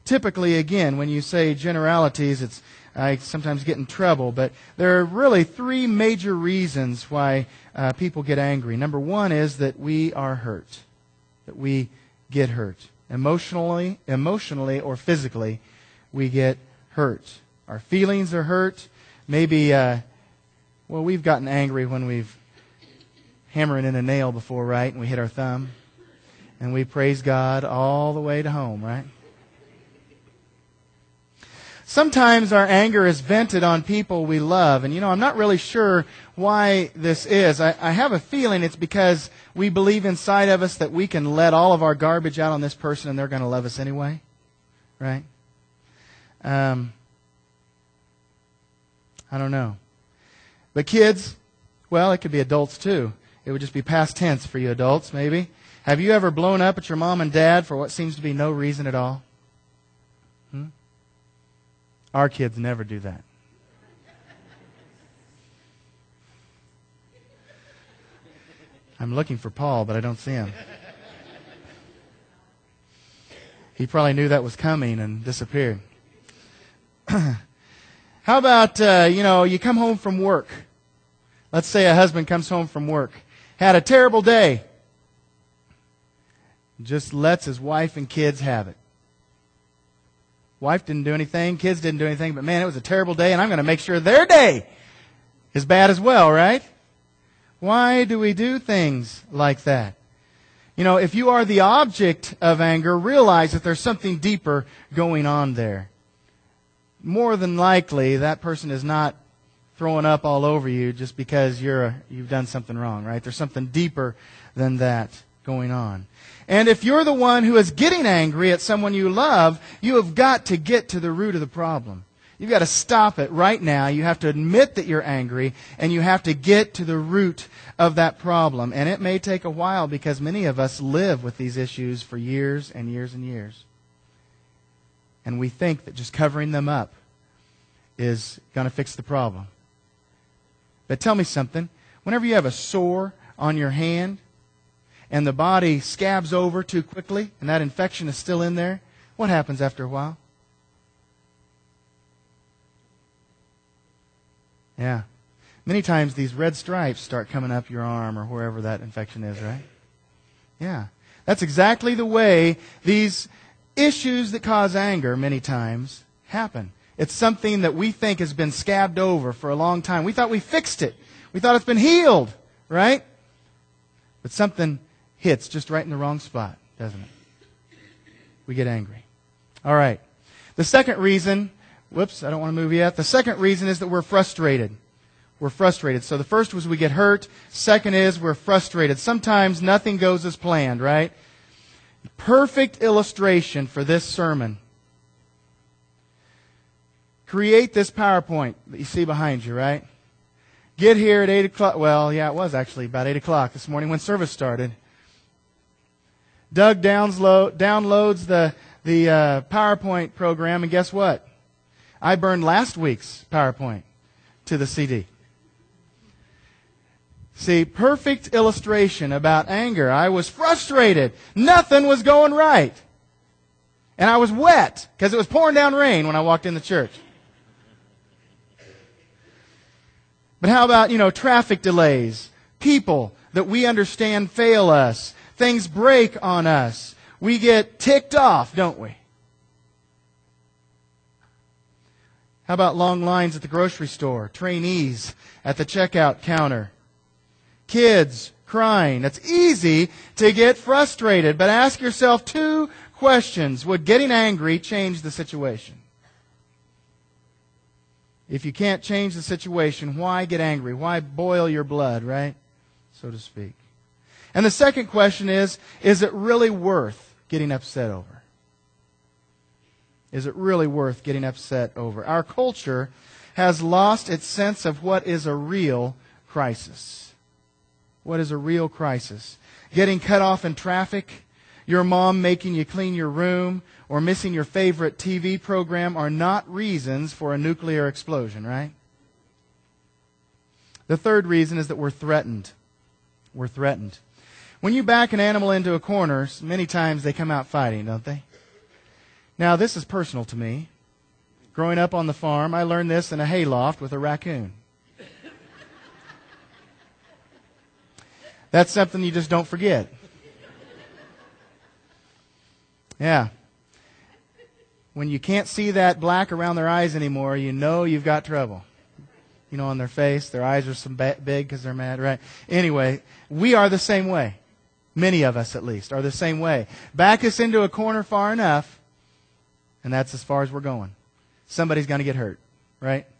Typically, again, when you say generalities, I sometimes get in trouble, but there are really three major reasons why people get angry. Number one is that we are hurt, that we get hurt. Emotionally or physically, we get hurt. Our feelings are hurt. Maybe, we've gotten angry when we've hammered in a nail before, right? And we hit our thumb. And we praise God all the way to home, right? Sometimes our anger is vented on people we love. And, I'm not really sure why this is. I have a feeling it's because we believe inside of us that we can let all of our garbage out on this person and they're going to love us anyway. Right? I don't know. But kids, it could be adults too. It would just be past tense for you adults, maybe. Have you ever blown up at your mom and dad for what seems to be no reason at all? Our kids never do that. I'm looking for Paul, but I don't see him. He probably knew that was coming and disappeared. How about, you come home from work. Let's say a husband comes home from work. Had a terrible day. Just lets his wife and kids have it. Wife didn't do anything, kids didn't do anything, but man, it was a terrible day, and I'm going to make sure their day is bad as well, right? Why do we do things like that? If you are the object of anger, realize that there's something deeper going on there. More than likely, that person is not throwing up all over you just because you've done something wrong, right? There's something deeper than that going on. And if you're the one who is getting angry at someone you love, you have got to get to the root of the problem. You've got to stop it right now. You have to admit that you're angry, and you have to get to the root of that problem. And it may take a while because many of us live with these issues for years and years and years. And we think that just covering them up is going to fix the problem. But tell me something. Whenever you have a sore on your hand, and the body scabs over too quickly, and that infection is still in there, what happens after a while? Yeah. Many times these red stripes start coming up your arm or wherever that infection is, right? Yeah. That's exactly the way these issues that cause anger many times happen. It's something that we think has been scabbed over for a long time. We thought we fixed it. We thought it's been healed, right? But something hits just right in the wrong spot, doesn't it? We get angry. All right. The second reason, I don't want to move yet. The second reason is that we're frustrated. We're frustrated. So the first was we get hurt. Second is we're frustrated. Sometimes nothing goes as planned, right? Perfect illustration for this sermon. Create this PowerPoint that you see behind you, right? Get here at 8 o'clock. It was actually about 8 o'clock this morning when service started. Doug downloads the PowerPoint program, and guess what? I burned last week's PowerPoint to the CD. See, perfect illustration about anger. I was frustrated. Nothing was going right. And I was wet because it was pouring down rain when I walked in the church. But how about, traffic delays? People that we understand fail us. Things break on us. We get ticked off, don't we? How about long lines at the grocery store? Trainees at the checkout counter? Kids crying? It's easy to get frustrated, but ask yourself two questions. Would getting angry change the situation? If you can't change the situation, why get angry? Why boil your blood, right? So to speak. And the second question is it really worth getting upset over? Is it really worth getting upset over? Our culture has lost its sense of what is a real crisis. What is a real crisis? Getting cut off in traffic, your mom making you clean your room, or missing your favorite TV program are not reasons for a nuclear explosion, right? The third reason is that we're threatened. We're threatened. When you back an animal into a corner, many times they come out fighting, don't they? Now, this is personal to me. Growing up on the farm, I learned this in a hayloft with a raccoon. That's something you just don't forget. Yeah. When you can't see that black around their eyes anymore, you know you've got trouble. You know, on their face, their eyes are big because they're mad, right? Anyway, we are the same way. Many of us, at least, are the same way. Back us into a corner far enough, and that's as far as we're going. Somebody's going to get hurt, right?